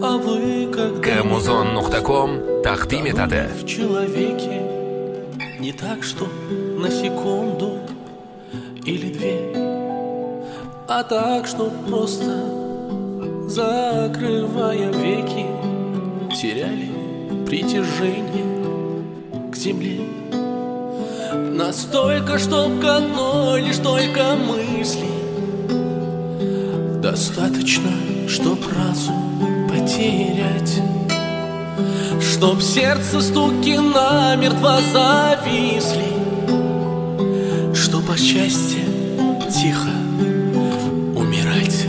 А вы когда Kemuzon.com тахтим etadi. в человеке не так, что на секунду или две, а так, что просто закрывая веки теряли притяжение к земле. Настолько, чтоб к одной лишь только мысли достаточно, чтоб разум потерять, чтоб сердце стуки намертво зависли, чтоб от счастья тихо умирать.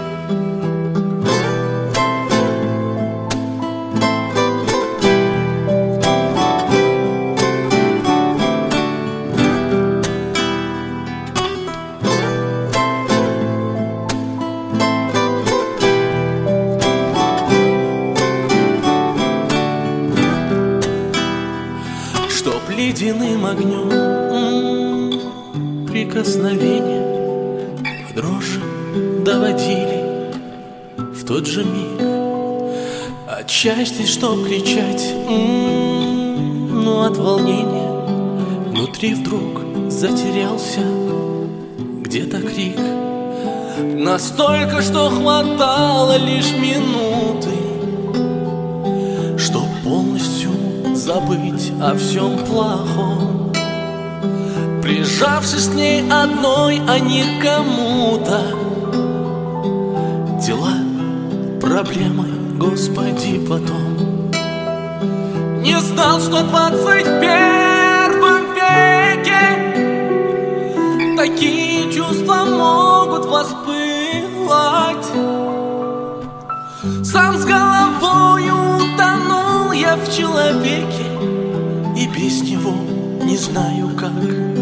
Чтоб ледяным огнем прикосновения в дрожи доводили в тот же миг. От счастья, чтоб кричать, но от волнения внутри вдруг затерялся где-то крик. Настолько, что хватало лишь минуты, чтоб полностью забыть о всем плохом, прижавшись к ней одной, а не кому-то. Дела, проблемы, Господи, потом. Не знал, что в 21 веке такие чувства могут воспылать. Сам с головою утонул я в человеке, и без него не знаю как.